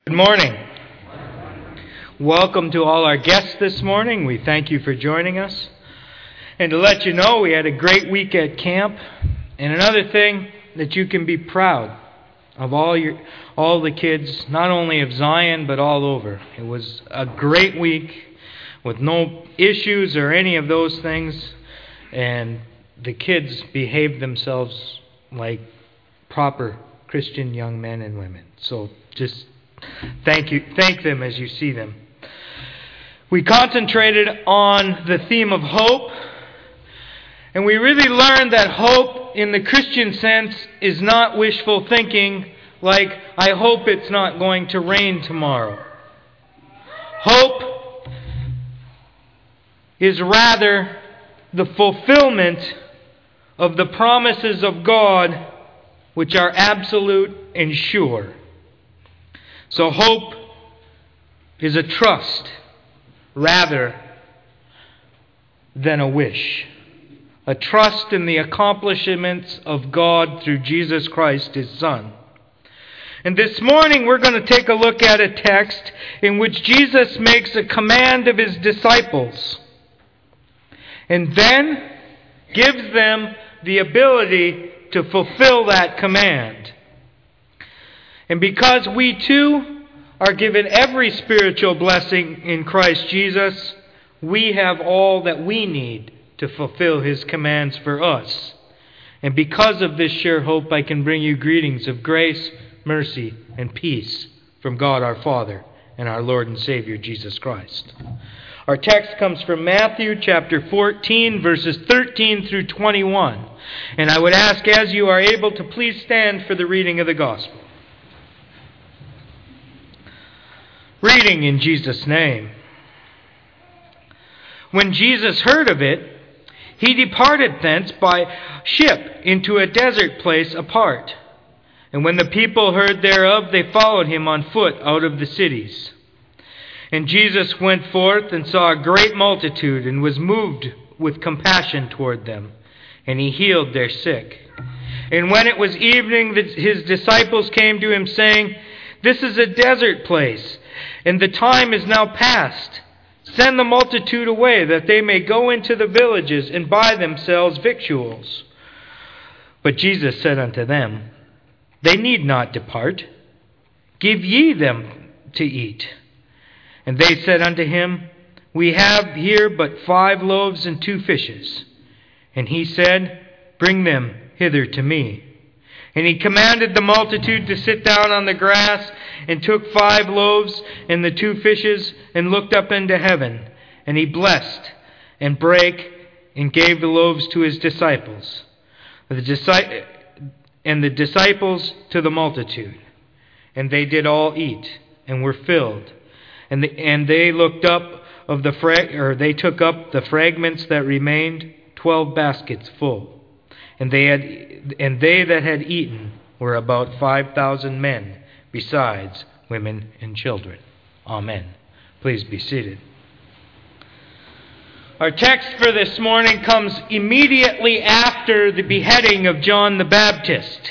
Good morning. Welcome to all our guests this morning. We thank you for joining us. And to let you know, we had a great week at camp. And another thing, that you can be proud of all the kids, not only of Zion, but all over. It was a great week with no issues or any of those things. And the kids behaved themselves like proper Christian young men and women. So just thank them as you see them. We concentrated on the theme of hope, and we really learned that hope in the Christian sense is not wishful thinking like, I hope it's not going to rain tomorrow. Hope is rather the fulfillment of the promises of God, which are absolute and sure. So hope is a trust rather than a wish. A trust in the accomplishments of God through Jesus Christ, His Son. And this morning we're going to take a look at a text in which Jesus makes a command of His disciples and then gives them the ability to fulfill that command. And because we too are given every spiritual blessing in Christ Jesus, we have all that we need to fulfill His commands for us. And because of this sure hope, I can bring you greetings of grace, mercy, and peace from God our Father and our Lord and Savior Jesus Christ. Our text comes from Matthew chapter 14, verses 13 through 21. And I would ask, as you are able, to please stand for the reading of the gospel. Reading in Jesus' name. When Jesus heard of it, He departed thence by ship into a desert place apart. And when the people heard thereof, they followed Him on foot out of the cities. And Jesus went forth and saw a great multitude, and was moved with compassion toward them. And He healed their sick. And when it was evening, His disciples came to Him, saying, This is a desert place, and the time is now past. Send the multitude away, that they may go into the villages and buy themselves victuals. But Jesus said unto them, They need not depart. Give ye them to eat. And they said unto Him, We have here but 5 loaves and 2 fishes. And He said, Bring them hither to me. And He commanded the multitude to sit down on the grass, and took 5 loaves and the 2 fishes, and looked up into heaven. And He blessed, and brake, and gave the loaves to His disciples, and the disciples to the multitude. And they did all eat, and were filled. And they looked up they took up the fragments that remained, 12 baskets full. And they that had eaten were about 5,000 men, besides women and children. Amen. Please be seated. Our text for this morning comes immediately after the beheading of John the Baptist.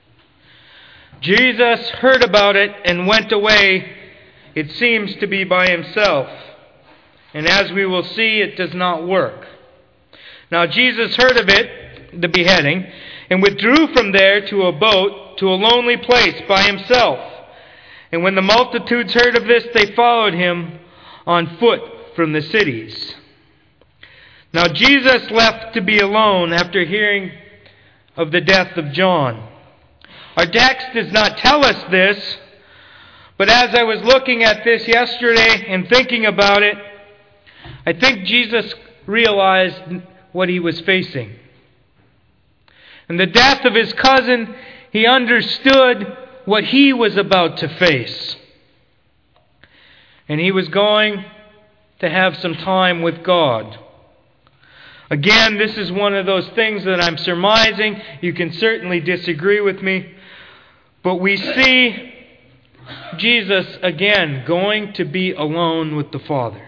Jesus heard about it and went away, it seems to be by himself. And as we will see, it does not work. Now Jesus heard of it, the beheading, and withdrew from there to a boat to a lonely place by himself. And when the multitudes heard of this, they followed Him on foot from the cities. Now Jesus left to be alone after hearing of the death of John. Our text does not tell us this, but as I was looking at this yesterday and thinking about it, I think Jesus realized what He was facing. In the death of His cousin, He understood what He was about to face. And He was going to have some time with God. Again, this is one of those things that I'm surmising. You can certainly disagree with me. But we see Jesus again going to be alone with the Father.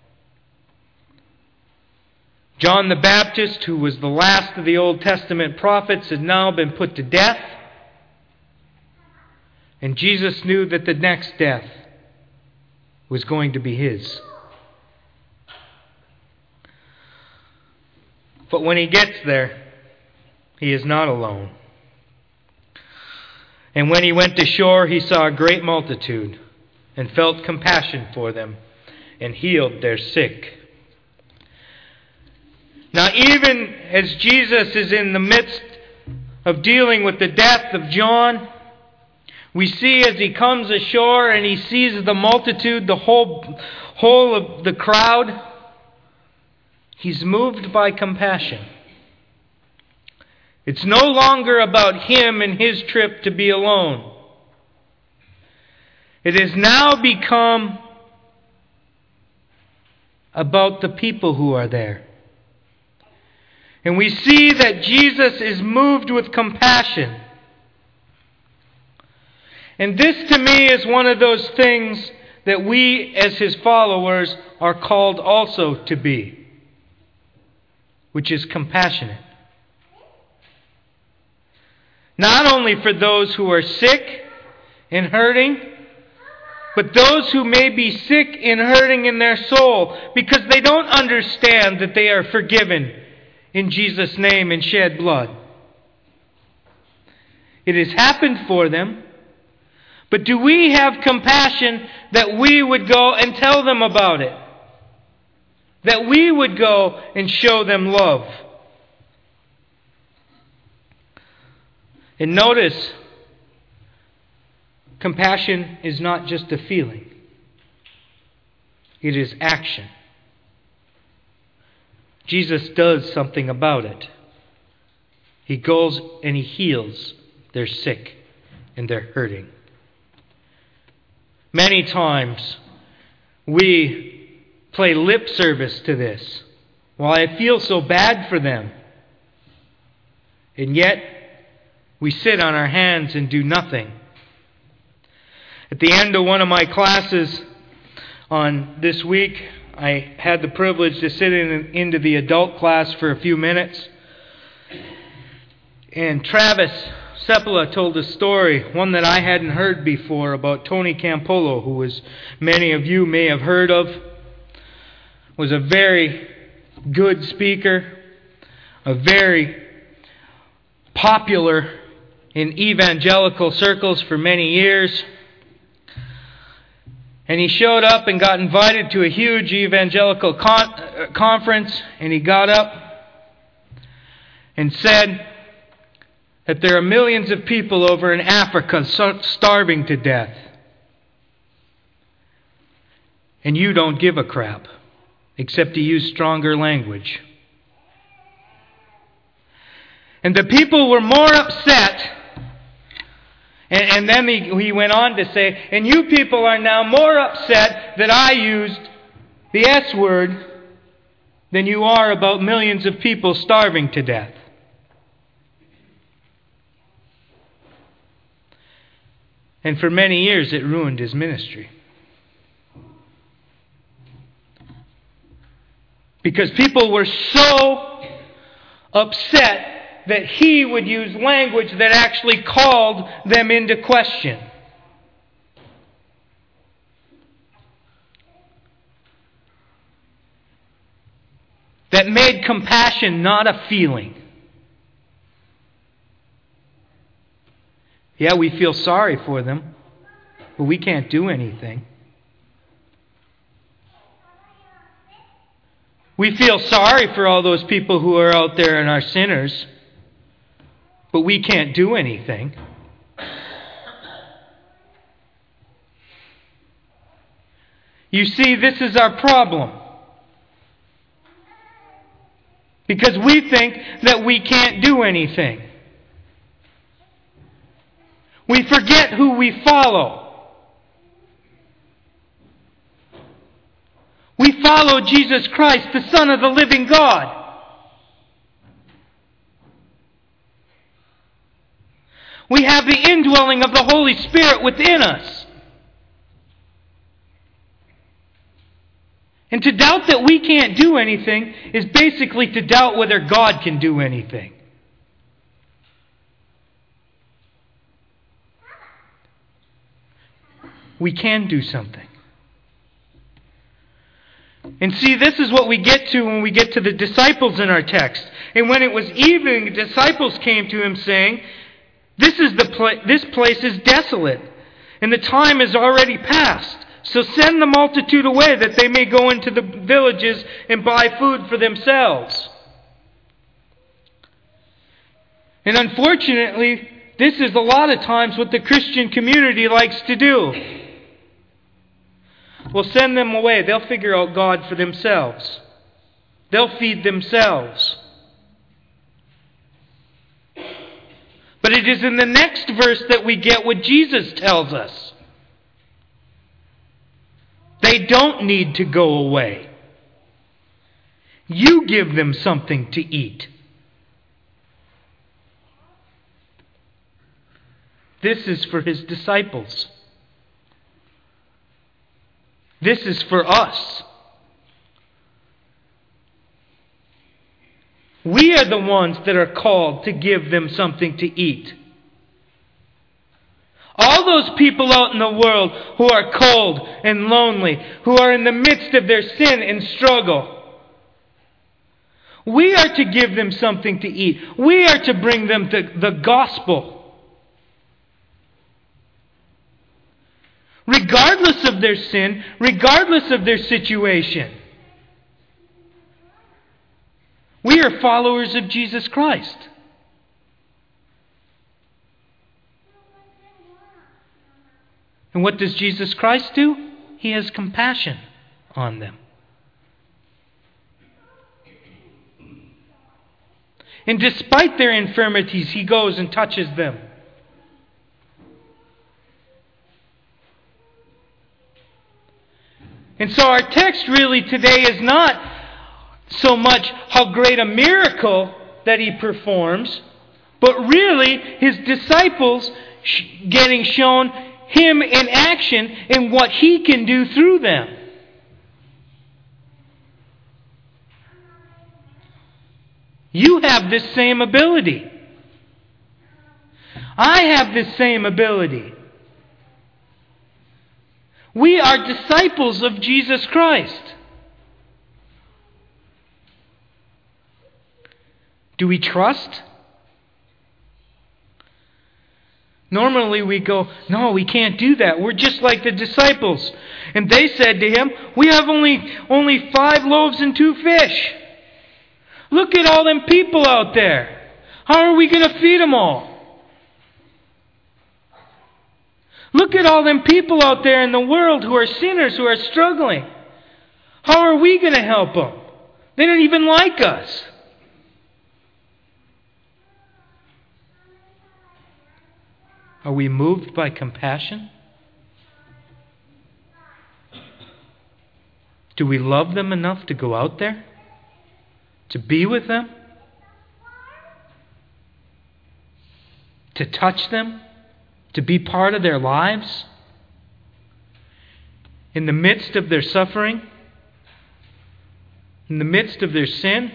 John the Baptist, who was the last of the Old Testament prophets, had now been put to death. And Jesus knew that the next death was going to be his. But when he gets there, he is not alone. And when he went to shore, he saw a great multitude and felt compassion for them and healed their sick. Now, even as Jesus is in the midst of dealing with the death of John, we see as he comes ashore and he sees the multitude, the whole of the crowd, he's moved by compassion. It's no longer about him and his trip to be alone. It has now become about the people who are there. And we see that Jesus is moved with compassion. And this to me is one of those things that we as his followers are called also to be, which is compassionate. Not only for those who are sick and hurting, but those who may be sick and hurting in their soul because they don't understand that they are forgiven in Jesus' name and shed blood. It has happened for them. But do we have compassion that we would go and tell them about it? That we would go and show them love? And notice, compassion is not just a feeling. It is action. Jesus does something about it. He goes and he heals their sick and their hurting. Many times we play lip service to this. Well, I feel so bad for them. And yet we sit on our hands and do nothing. At the end of one of my classes on this week, I had the privilege to sit into the adult class for a few minutes. And Travis Sepula told a story, one that I hadn't heard before, about Tony Campolo, who, as many of you may have heard of, was a very good speaker, a very popular in evangelical circles for many years. And he showed up and got invited to a huge evangelical conference, and he got up and said that there are millions of people over in Africa starving to death. And you don't give a crap, except to use stronger language. And the people were more upset. And then he went on to say, and you people are now more upset that I used the S word than you are about millions of people starving to death. And for many years it ruined his ministry. Because people were so upset that he would use language that actually called them into question. That made compassion not a feeling. Yeah, we feel sorry for them, but we can't do anything. We feel sorry for all those people who are out there and are sinners, but we can't do anything. You see, this is our problem. Because we think that we can't do anything. We forget who we follow. We follow Jesus Christ, the Son of the living God. We have the indwelling of the Holy Spirit within us. And to doubt that we can't do anything is basically to doubt whether God can do anything. we can do something. And see, this is what we get to when we get to the disciples in our text. And when it was evening, the disciples came to him saying, this place is desolate, and the time is already past. So send the multitude away, that they may go into the villages and buy food for themselves. And unfortunately, this is a lot of times what the Christian community likes to do. We'll send them away. They'll figure out God for themselves. They'll feed themselves. But it is in the next verse that we get what Jesus tells us. They don't need to go away. You give them something to eat. This is for his disciples. This is for us. We are the ones that are called to give them something to eat. All those people out in the world who are cold and lonely, who are in the midst of their sin and struggle, we are to give them something to eat. We are to bring them the gospel. Regardless of their sin, regardless of their situation. We are followers of Jesus Christ. And what does Jesus Christ do? He has compassion on them. And despite their infirmities, he goes and touches them. And so our text really today is not so much how great a miracle that he performs, but really his disciples getting shown him in action and what he can do through them. You have this same ability. I have this same ability. We are disciples of Jesus Christ. Do we trust? Normally we go, no, we can't do that. We're just like the disciples. And they said to him, we have only 5 loaves and 2 fish. Look at all them people out there. How are we going to feed them all? Look at all them people out there in the world who are sinners, who are struggling. How are we going to help them? They don't even like us. Are we moved by compassion? Do we love them enough to go out there? To be with them? To touch them? To be part of their lives? In the midst of their suffering? In the midst of their sin?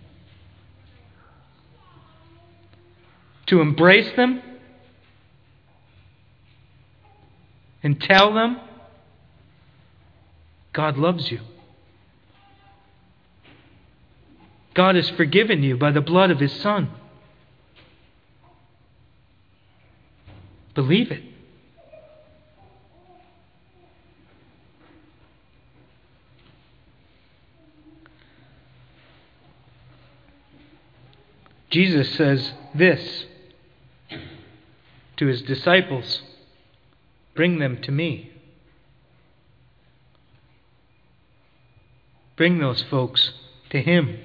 To embrace them? And tell them, God loves you. God has forgiven you by the blood of His Son. Believe it. Jesus says this to His disciples, bring them to me. Bring those folks to Him.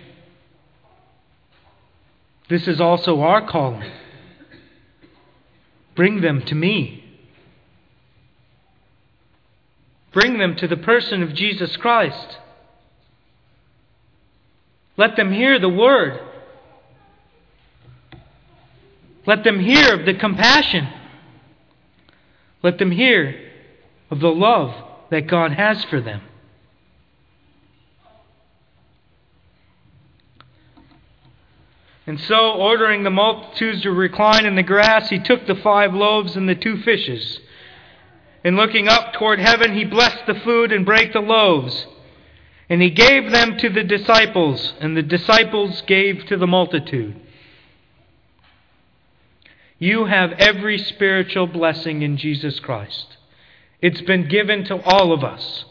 This is also our calling. Bring them to me. Bring them to the person of Jesus Christ. Let them hear the Word. Let them hear of the compassion. Let them hear of the love that God has for them. And so, ordering the multitudes to recline in the grass, He took the 5 loaves and the 2 fishes. And looking up toward heaven, he blessed the food and brake the loaves. And he gave them to the disciples, and the disciples gave to the multitude. You have every spiritual blessing in Jesus Christ. It's been given to all of us.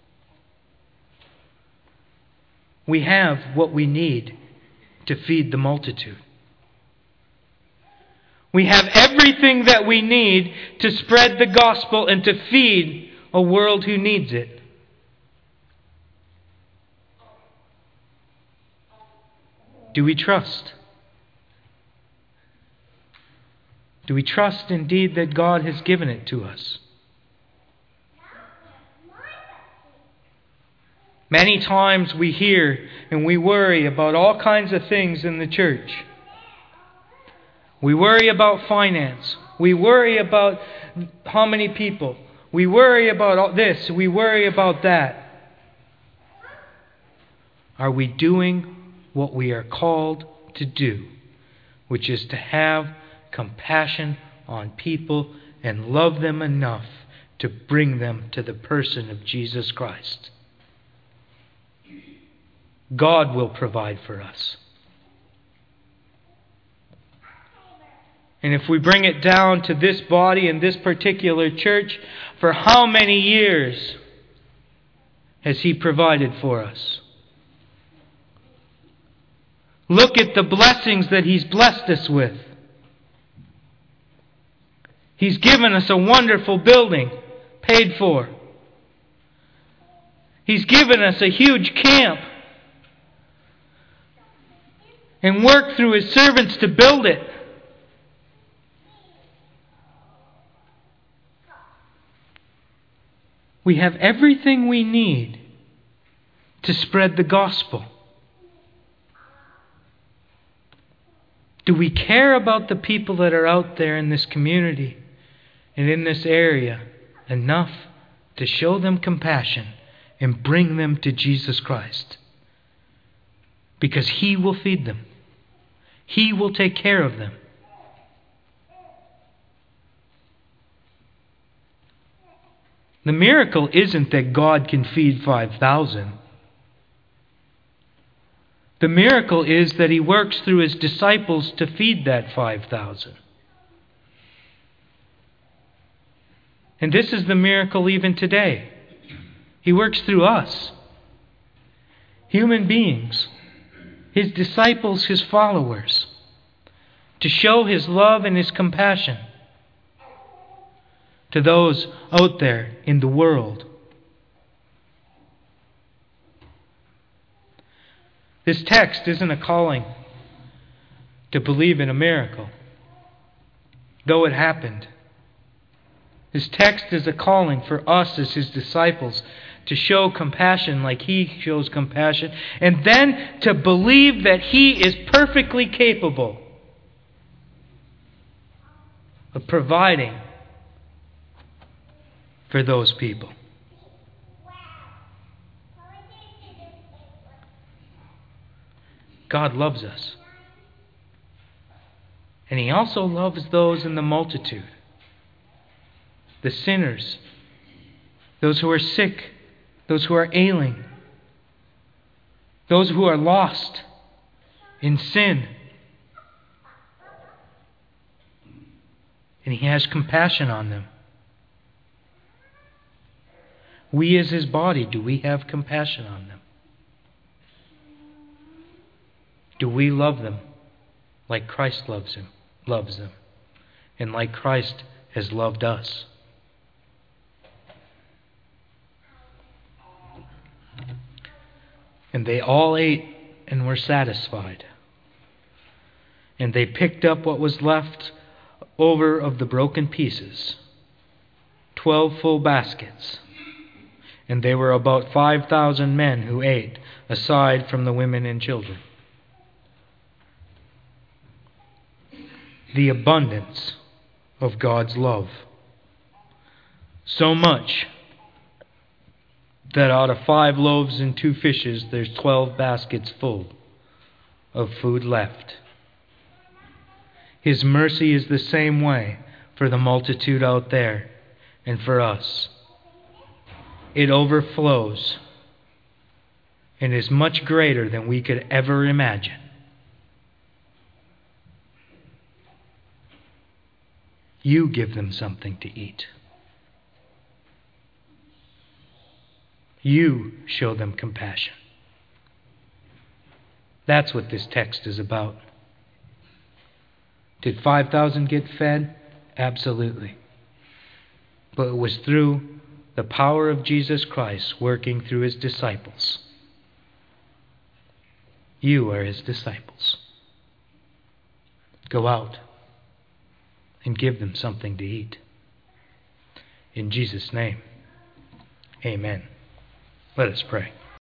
We have what we need to feed the multitude. We have everything that we need to spread the gospel and to feed a world who needs it. Do we trust? Do we trust indeed that God has given it to us? Many times we hear and we worry about all kinds of things in the church. We worry about finance. We worry about how many people. We worry about all this. We worry about that. Are we doing what we are called to do, which is to have compassion on people and love them enough to bring them to the person of Jesus Christ? God will provide for us. And if we bring it down to this body and this particular church, for how many years has He provided for us? Look at the blessings that He's blessed us with. He's given us a wonderful building, paid for. He's given us a huge camp and worked through His servants to build it. We have everything we need to spread the gospel. Do we care about the people that are out there in this community and in this area enough to show them compassion and bring them to Jesus Christ? Because He will feed them. He will take care of them. The miracle isn't that God can feed 5,000. The miracle is that He works through His disciples to feed that 5,000. And this is the miracle even today. He works through us, human beings, His disciples, His followers, to show His love and His compassion to those out there in the world. This text isn't a calling to believe in a miracle, though it happened. This text is a calling for us as His disciples to show compassion like He shows compassion, and then to believe that He is perfectly capable of providing for those people. God loves us. And He also loves those in the multitude. The sinners. Those who are sick. Those who are ailing. Those who are lost in sin. And He has compassion on them. We as His body, do we have compassion on them? Do we love them like Christ loves them, and like Christ has loved us? And they all ate and were satisfied. And they picked up what was left over of the broken pieces, 12 full baskets. And there were about 5,000 men who ate, aside from the women and children. The abundance of God's love. So much that out of 5 loaves and 2 fishes, there's 12 baskets full of food left. His mercy is the same way for the multitude out there and for us. It overflows and is much greater than we could ever imagine. You give them something to eat. You show them compassion. That's what this text is about. Did 5,000 get fed? Absolutely. But it was through the power of Jesus Christ working through his disciples. You are his disciples. Go out and give them something to eat. In Jesus' name, amen. Let us pray.